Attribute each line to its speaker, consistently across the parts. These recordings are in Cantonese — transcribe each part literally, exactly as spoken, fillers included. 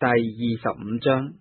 Speaker 1: 第二十五章。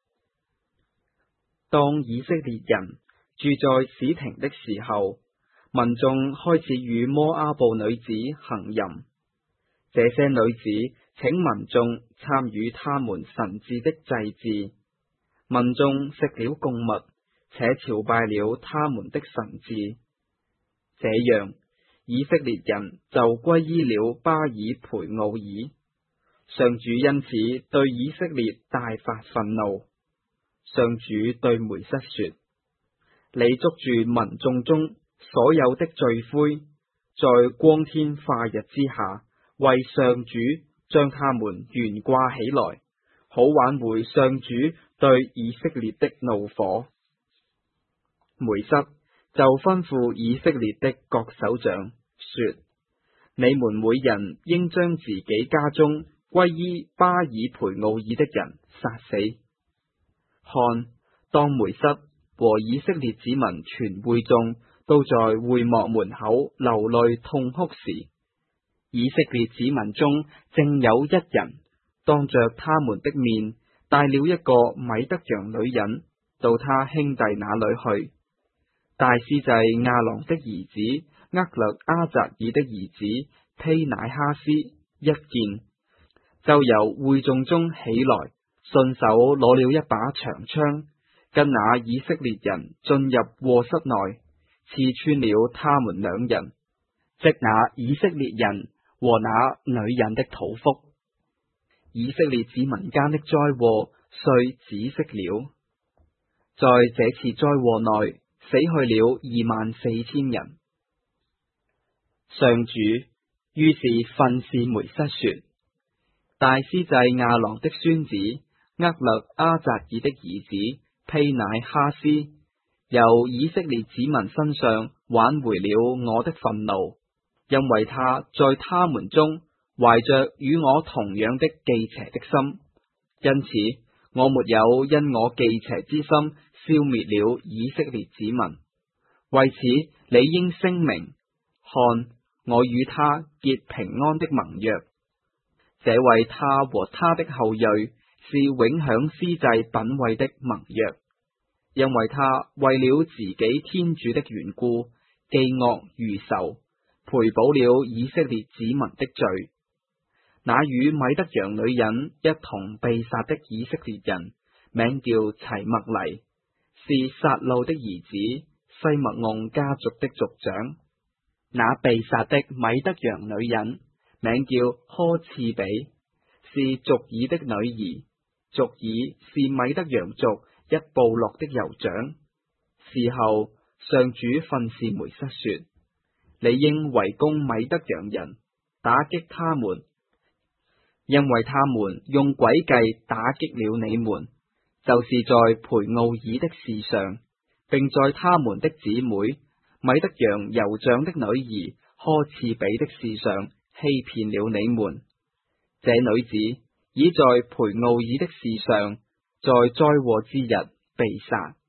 Speaker 1: 當以色列人住在史廷的時候，民眾開始與摩阿布女子行淫。這些女子請民眾參與他們神祇的祭祀，民眾食了供物，且朝拜了他們的神祇。這樣，以色列人就歸依了巴爾培奧爾。上主因此對以色列大發憤怒。上主對梅瑟說：你捉住民眾中所有的罪魁，在光天化日之下，為上主將他們懸掛起來，好挽回上主對以色列的怒火。梅瑟就吩咐以色列的各首長說：你們每人應將自己家中歸依巴爾培奧爾的人殺死。看，當梅瑟和以色列子民全會眾都在會幕門口流淚痛哭時，以色列子民中正有一人當着他們的面帶了一個米德揚女人到他兄弟那裏去。大司祭亞郎的兒子厄勒阿匝爾的兒子丕乃哈斯一見，就由會眾中起來，順手攞了一把長槍，跟那以色列人進入臥室內，刺穿了他們兩人，即那以色列人和那女人的肚腹。以色列子民間的災禍遂止息了。在這次災禍內，死去了二萬四千人。上主於是訓示梅瑟說：大司祭亞郎的孫子厄勒阿匝爾的兒子丕乃哈斯，由以色列子民身上挽回了我的憤怒，因為他在他們中懷着與我同樣的忌邪的心，因此我沒有因我忌邪之心消滅了以色列子民。為此，你應聲明，看，我與他結平安的盟約。這為他和他的後裔是永享司祭品位的盟約，因為他為了自己天主的緣故，記惡如仇，賠補了以色列子民的罪。那與米德揚女人一同被殺的以色列人，名叫齊默黎，是撒路的兒子西默盎家族的族長。那被殺的米德揚女人，名叫柯次比，是族爾的女兒。族爾是米德揚族一部落的酋長。事後，上主訓示梅瑟說：你應圍攻米德揚人，打擊他們，因為他們用詭計打擊了你們，就是在培奧爾的事上，並在他們的姊妹米德揚酋長的女兒柯次比的事上欺騙了你們。這女子已在培奧爾的事上，在災禍之日被殺。